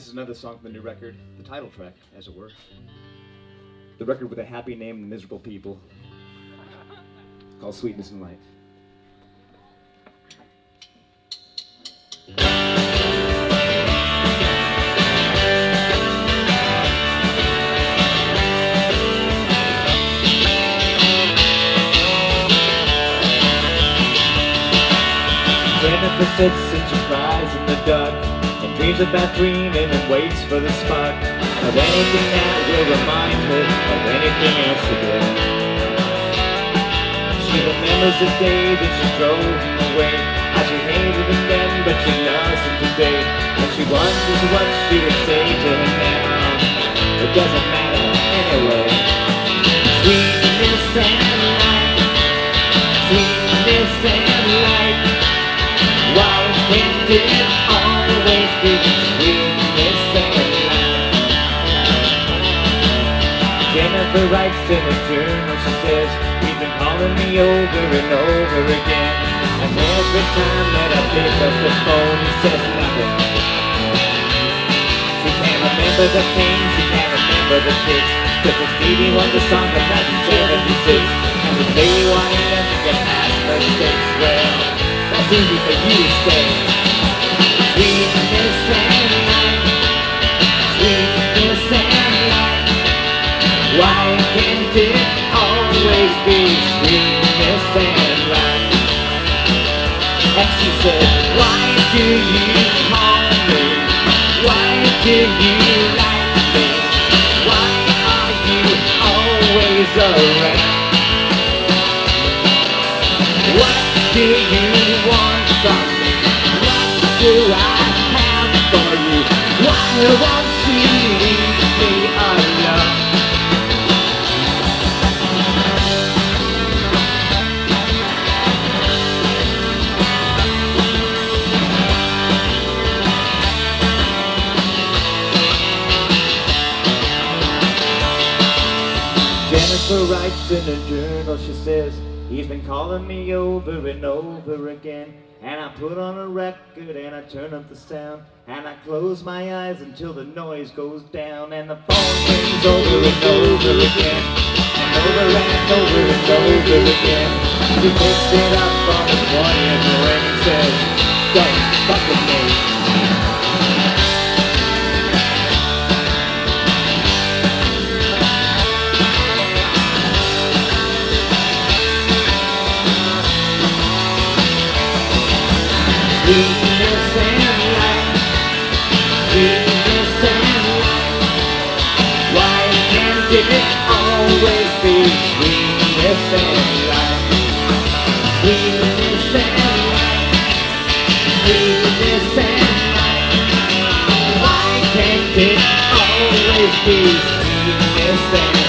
This is another song from the new record, the title track, as it were. The record with a happy name and miserable people, called Sweetness in Life. Jennifer sits and she cries in the dark and dreams about dreaming and waits for the spark of anything that will remind her of anything else today. She remembers the day that she drove him away, how she hated him then but she loves him today, and she wonders what she would say to him now. It doesn't matter anyway. Sweetness and light, sweetness and light. Why can't it always be sweetness and light? Jennifer writes in a journal, she says, he's been calling me over and over again, and every time that I pick up the phone, he says nothing. She can't remember the things, she can't remember the kicks, cause the Stevie Wonder song of 1976, and the say why he doesn't get past mistakes. Well, that's easy for you to say. Sweetness and light, sweetness and light. Why can't it always be sweetness and light? And she said, why do you call me? Why do you like me? Why are you always around? What do you want from me? What do I have for you? Why won't you leave me alone? Jennifer writes in a journal, she says, he's been calling me over and over again, and I put on a record and I turn up the sound, and I close my eyes until the noise goes down, and the phone rings over and over again, and over and over and over again. She picks it up on the 20th ring and says, don't fuck with me. Sweetness and light, sweetness and light. Why can't it always be sweetness and light? Sweetness and light, sweetness and light. Why can't it always be sweetness and light?